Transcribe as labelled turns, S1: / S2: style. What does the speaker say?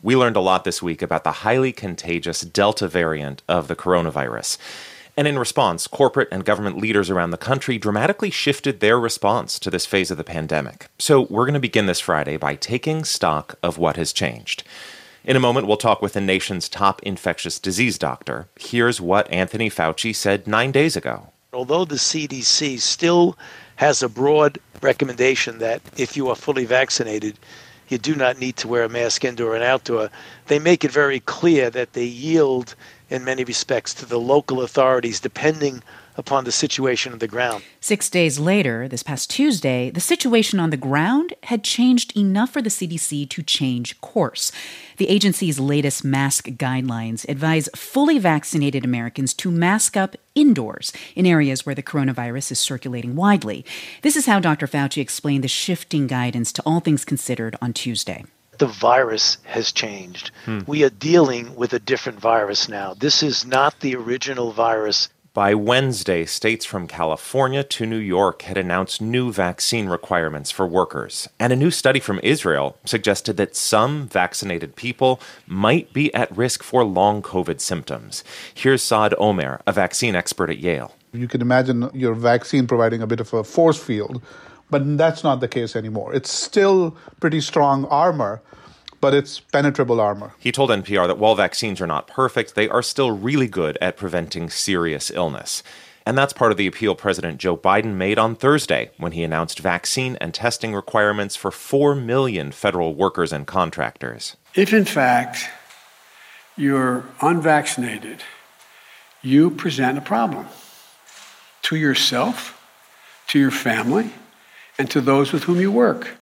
S1: We learned a lot this week about the highly contagious Delta variant of the coronavirus. And in response, corporate and government leaders around the country dramatically shifted their response to this phase of the pandemic. So we're going to begin this Friday by taking stock of what has changed. In a moment, we'll talk with the nation's top infectious disease doctor. Here's what Anthony Fauci said 9 days ago.
S2: Although the CDC still has a broad recommendation that if you are fully vaccinated, you do not need to wear a mask indoor and outdoor, they make it very clear that they yield in many respects to the local authorities depending upon the situation on the ground.
S3: 6 days later, this past Tuesday, the situation on the ground had changed enough for the CDC to change course. The agency's latest mask guidelines advise fully vaccinated Americans to mask up indoors in areas where the coronavirus is circulating widely. This is how Dr. Fauci explained the shifting guidance to All Things Considered on Tuesday.
S2: The virus has changed. We are dealing with a different virus now. This is not the original virus.
S1: By Wednesday, states from California to New York had announced new vaccine requirements for workers. And a new study from Israel suggested that some vaccinated people might be at risk for long COVID symptoms. Here's Saad Omer, a vaccine expert at Yale.
S4: You can imagine your vaccine providing a bit of a force field, but that's not the case anymore. It's still pretty strong armor, but it's penetrable armor.
S1: He told NPR that while vaccines are not perfect, they are still really good at preventing serious illness. And that's part of the appeal President Joe Biden made on Thursday when he announced vaccine and testing requirements for 4 million federal workers and contractors.
S5: If, in fact, you're unvaccinated, you present a problem to yourself, to your family, and to those with whom you work.